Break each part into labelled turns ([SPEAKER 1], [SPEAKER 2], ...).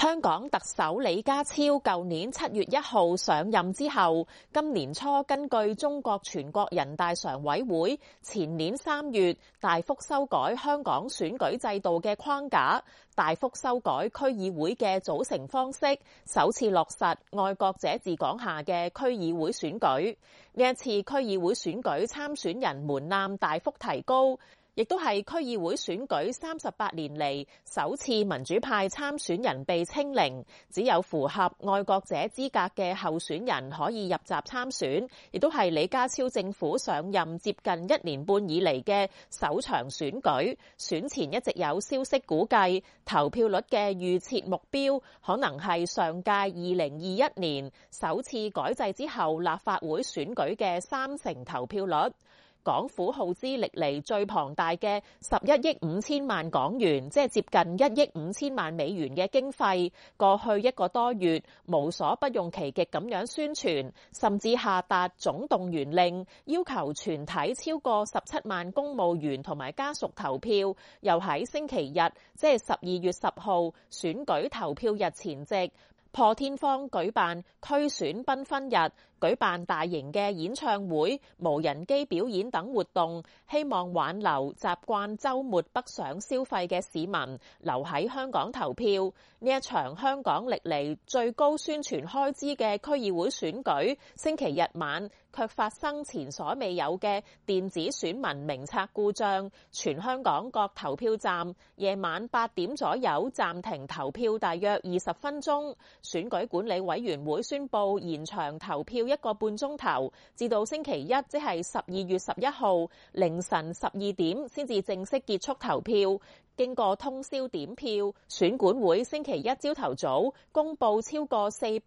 [SPEAKER 1] 香港特首李家超舊年7月1號上任之後，今年初根據中國全國人大常委會前年3月大幅修改香港選舉制度嘅框架，大幅修改區議會嘅組成方式，首次落實愛國者治港下嘅區議會選舉。呢一次區議會選舉參選人門檻大幅提高，亦都係區議會選舉38年嚟首次民主派參選人被清零，只有符合愛國者資格嘅候選人可以入閘參選，亦都係李家超政府上任接近1年半以嚟嘅首場選舉。選前一直有消息估計，投票率嘅預設目標可能係上屆2021年首次改制之後立法會選舉嘅30%投票率。港府耗資歷嚟最龐大嘅11億5千萬港元，即係接近1億5千萬美元嘅經費，過去1個多月無所不用其極咁樣宣傳，甚至下達總動員令，要求全體超過17萬公務員同埋家屬投票，又喺星期日，即係12月10號選舉投票日前夕，破天荒舉辦區選繽紛日，舉辦大型嘅演唱會、無人機表演等活動，希望挽留習慣週末北上消費嘅市民留喺香港投票。呢一場香港歷嚟最高宣傳開支嘅區議會選舉，星期日晚卻發生前所未有嘅電子選民名冊故障，全香港各投票站夜晚8點左右暫停投票大約20分鐘。選舉管理委員會宣布延長投票1個半鐘頭，至到星期一，即係12月11號凌晨12點先至正式結束投票。經過通宵點票，選管會星期一朝頭早公佈超過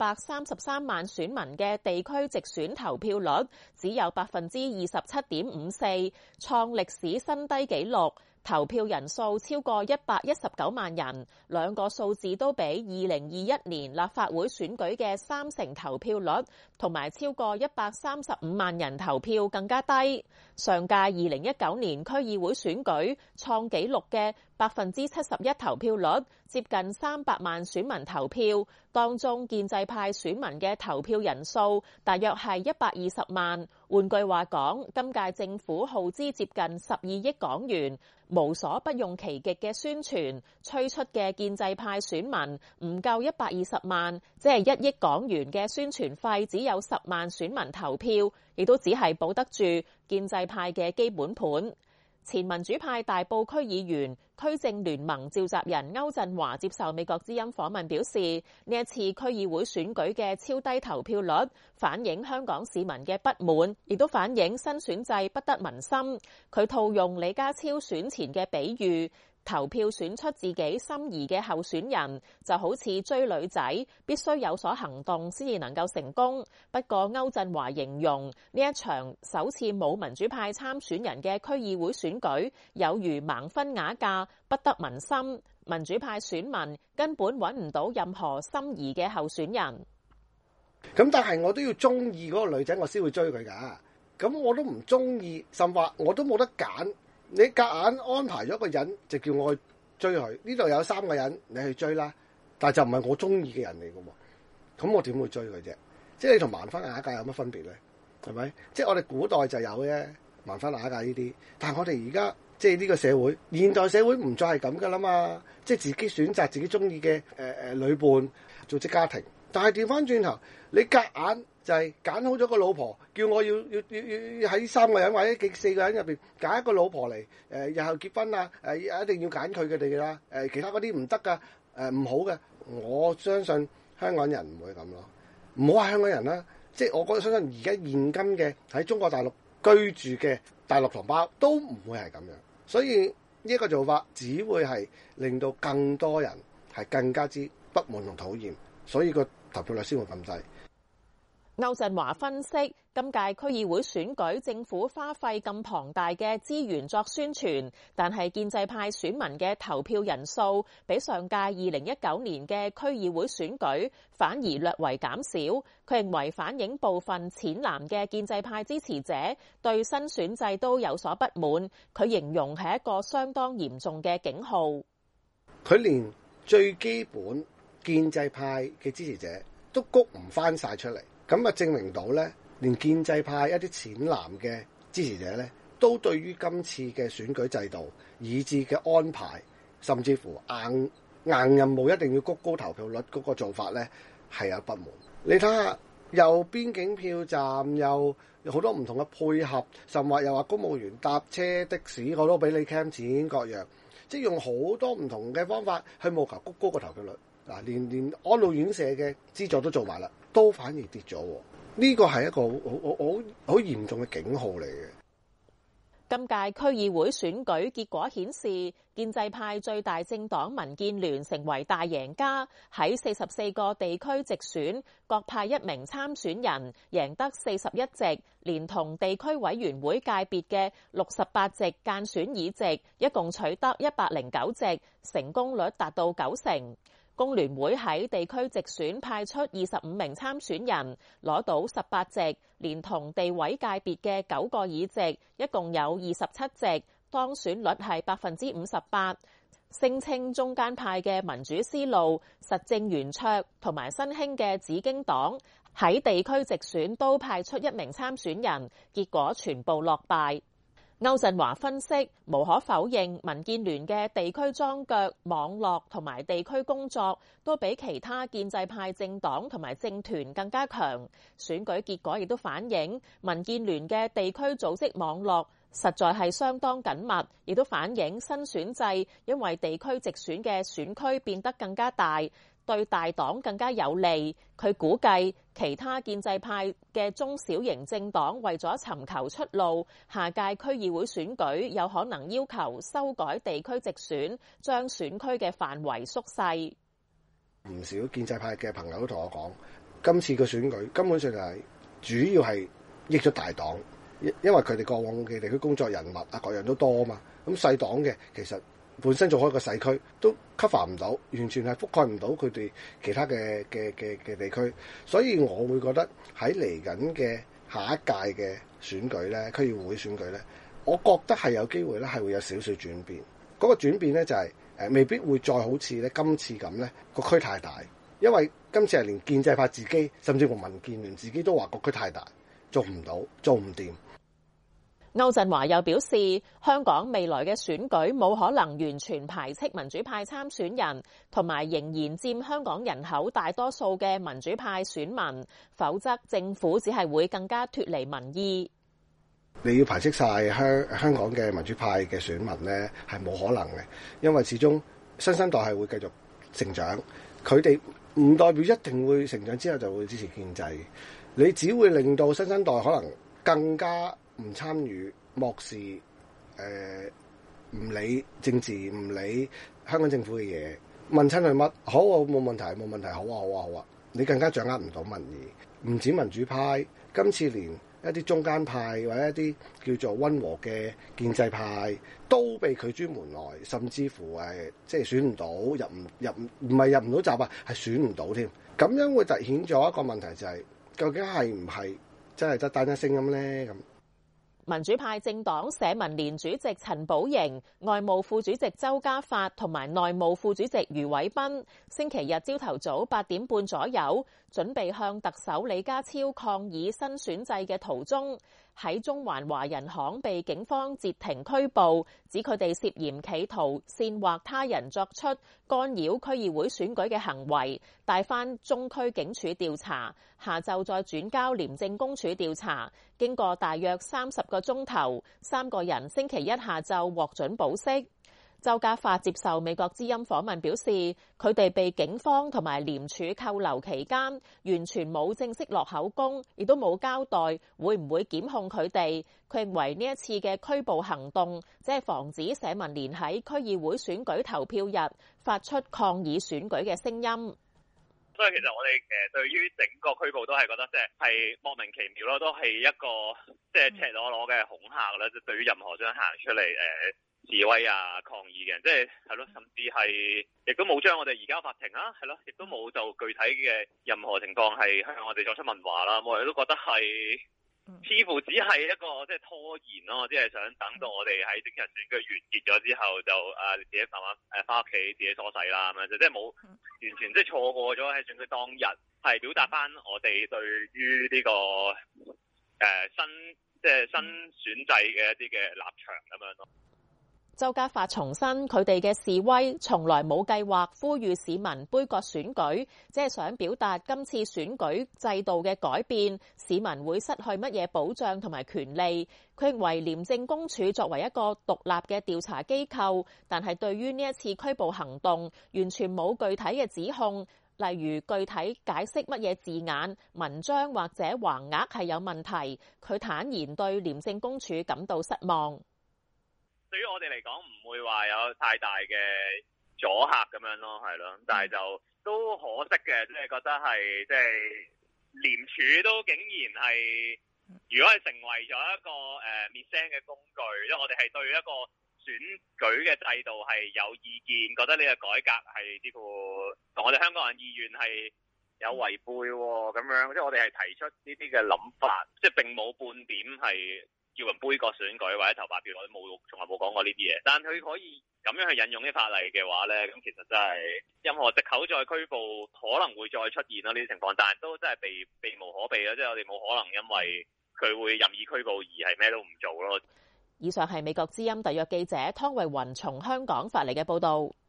[SPEAKER 1] 433萬選民嘅地區直選投票率，只有27.54%，創歷史新低紀錄。投票人數超過119萬人，兩個數字都比2021年立法會選舉嘅30%投票率同埋超過135萬人投票更加低。上屆2019年區議會選舉創紀錄嘅71%投票率，接近300萬選民投票，當中建制派選民嘅投票人數大約係120萬。換句話講，今屆政府耗資接近12億港元，無所不用其極嘅宣傳，催出嘅建制派選民唔夠120萬，即係1億港元嘅宣傳費，只有10萬選民投票，亦都只係保得住建制派嘅基本盤。前民主派大埔區議員、區政聯盟召集人歐振華接受美國之音訪問表示，呢一次區議會選舉嘅超低投票率，反映香港市民嘅不滿，亦都反映新選制不得民心。佢套用李家超選前嘅比喻，投票選出自己心儀嘅候選人，就好似追女仔，必須有所行動先至能夠成功。不過歐振華形容呢一場首次冇民主派參選人嘅區議會選舉，有如盲婚啞嫁，不得民心。民主派選民根本揾唔到任何心儀嘅候選人。
[SPEAKER 2] 咁但係我都要中意嗰個女仔，我先會追佢㗎。咁我都唔中意，甚至我都冇得揀。你夾硬安排咗個人，就叫我去追佢。呢度有3個人，你去追啦。但係就唔係我中意嘅人嚟㗎喎。咁我點會追佢啫？即係你同盲婚啞嫁有乜分別咧？係咪？即係我哋古代就有嘅盲婚啞嫁呢啲。但係我哋而家即係呢個社會，現代社會唔再係咁㗎啦嘛。即係自己選擇自己中意嘅女伴，組織家庭。但係調翻轉頭，你夾硬就係揀好咗個老婆，叫我要喺3個人或者4個人入邊揀一個老婆嚟，日後結婚啊，一定要揀佢哋啦，其他嗰啲唔得噶，唔好嘅。我相信香港人唔會咁咯，唔好話香港人啦，即係我相信而家現今嘅喺中國大陸居住嘅大陸同胞都唔會係咁樣，所以呢一個做法只會係令到更多人係更加之不滿同討厭，所以個投票率先會咁低。
[SPEAKER 1] 歐振華分析，今屆區議會選舉政府花費咁龐大嘅資源作宣傳，但係建制派選民嘅投票人數比上屆2019年嘅區議會選舉反而略為減少。佢認為反映部分淺藍嘅建制派支持者對新選制都有所不滿。佢形容係一個相當嚴重嘅警號。
[SPEAKER 2] 佢連最基本建制派嘅支持者都谷唔翻晒出嚟，咁啊證明到咧，連建制派一啲淺藍嘅支持者咧，都對於今次嘅選舉制度以至嘅安排，甚至乎硬任務一定要谷高投票率嗰個做法咧，係有不滿。你睇下，又邊境票站又有好多唔同嘅配合，甚或又話公務員搭車的士我都俾你 cam 錢各樣，即係用好多唔同嘅方法去務求谷高個投票率。嗱，連安老院舍嘅資助都做埋啦，都反而跌咗。呢個係一個好嚴重嘅警號嚟嘅。
[SPEAKER 1] 今屆區議會選舉結果顯示，建制派最大政黨民建聯成為大贏家，喺44個地區直選各派一名參選人，贏得41席，連同地區委員會界別嘅68席間選議席，一共取得109席，成功率達到90%。工聯會喺地區直選派出25名參選人，攞到18席，連同地委界別嘅9個議席，一共有27席，當選率係58%。聲稱中間派嘅民主思路、實政圓桌同埋新興嘅紫荊黨喺地區直選都派出1名參選人，結果全部落敗。歐振華分析，無可否認，民建聯嘅地區樁腳、網絡同埋地區工作都比其他建制派政黨同埋政團更加強。選舉結果亦都反映民建聯嘅地區組織網絡實在係相當緊密，亦都反映新選制因為地區直選嘅選區變得更加大，對大黨更加有利。佢估計其他建制派嘅中小型政黨為咗尋求出路，下屆區議會選舉有可能要求修改地區直選，將選區嘅範圍縮細。
[SPEAKER 2] 唔少建制派嘅朋友都同我講，今次嘅選舉根本上係主要係益咗大黨，因為佢哋過往嘅地區工作人物啊各樣都多啊嘛，咁細黨嘅其實本身做開個細區都 cover 唔到，完全係覆蓋唔到佢哋其他嘅地區，所以我會覺得喺嚟緊嘅下一屆嘅選舉咧，區議會選舉咧，我覺得係有機會咧係會有少少轉變。嗰個轉變咧就係未必會再好似咧今次咁咧個區太大，因為今次係連建制派自己甚至乎民建聯自己都話個區太大，做唔到，做唔掂。
[SPEAKER 1] 歐振華又表示，香港未來嘅選舉冇可能完全排斥民主派參選人，同埋仍然佔香港人口大多數嘅民主派選民，否則政府只係會更加脫離民意。
[SPEAKER 2] 你要排斥晒香港嘅民主派嘅選民呢，係冇可能嘅，因為始終新生代係會繼續成長，佢哋唔代表一定會成長之後就會支持建制，你只會令到新生代可能更加唔參與、漠視、唔理政治、唔理香港政府嘅嘢，問親佢乜好啊，冇問題，冇問題，好啊，好啊，好啊，你更加掌握唔到民意。唔止民主派，今次連一啲中間派或者一啲叫做溫和嘅建制派都被拒諸門外，甚至乎即係選唔到，唔係入唔到閘啊，係選唔到添。咁樣會凸顯咗一個問題，就係究竟係唔係真係得單一聲音咧？咁
[SPEAKER 1] 民主派政黨社民連主席陳寶瑩、外務副主席周家發同埋內務副主席余偉斌，星期日朝頭早8點半左右，準備向特首李家超抗議新選制嘅途中，喺中環華人行被警方截停拘捕，指佢哋涉嫌企圖煽惑他人作出干擾區議會選舉嘅行為，帶返中區警署調查，下晝再轉交廉政公署調查。經過大約30個鐘頭，3個人星期一下晝獲准保釋。周家發接受美國之音訪問表示，佢哋被警方同埋廉署扣留期間，完全冇正式落口供，亦都冇交代會唔會檢控佢哋。佢認為呢一次嘅拘捕行動，只係防止社民連喺區議會選舉投票日發出抗議選舉嘅聲音。
[SPEAKER 3] 所以其實我哋對於整個拘捕都係覺得即係莫名其妙咯，都係一個即係赤裸裸嘅恐嚇啦。即係對於任何想行出嚟示威啊抗議嘅人，即係咯，甚至係亦都冇將我哋移交法庭啦，係咯，亦都冇就具體嘅任何情況係向我哋作出問話啦。我哋都覺得係似乎只係一個即係拖延咯，即係想等到我哋喺精神選舉完結咗之後就你自己慢慢翻屋企自己梳洗啦咁樣，就即係冇完全即係錯過咗喺選舉當日係表達翻我哋對於呢個新選制嘅一啲嘅立場咁樣咯。
[SPEAKER 1] 周家發重申，佢哋嘅示威從來冇計劃呼籲市民杯葛選舉，只係想表達今次選舉制度嘅改變，市民會失去乜嘢保障同埋權利。佢認為廉政公署作為一個獨立嘅調查機構，但係對於呢一次拘捕行動完全冇具體嘅指控，例如具體解釋乜嘢字眼、文章或者橫額係有問題。佢坦言對廉政公署感到失望。
[SPEAKER 3] 對於我哋嚟講，唔會話有太大嘅阻嚇咁樣咯，係咯，但係就都可惜嘅，即係覺得係即係廉署都竟然係，如果係成為咗一個滅聲嘅工具，因為我哋係對一個選舉嘅制度係有意見，覺得呢個改革係似乎同我哋香港人意願係有違背咁樣，即係我哋係提出呢啲嘅諗法，即係並冇半點係叫人杯葛選舉或者投白票，我都冇，從來冇講過呢啲嘢。但佢可以咁樣去引用啲法例嘅話咧，咁其實真係任何藉口再拘捕可能會再出現咯呢啲情況，但係都真係避無可避咯，即係我哋冇可能因為佢會任意拘捕而係咩都唔做咯。
[SPEAKER 1] 以上係美國之音特約記者湯慧雲從香港發嚟嘅報導。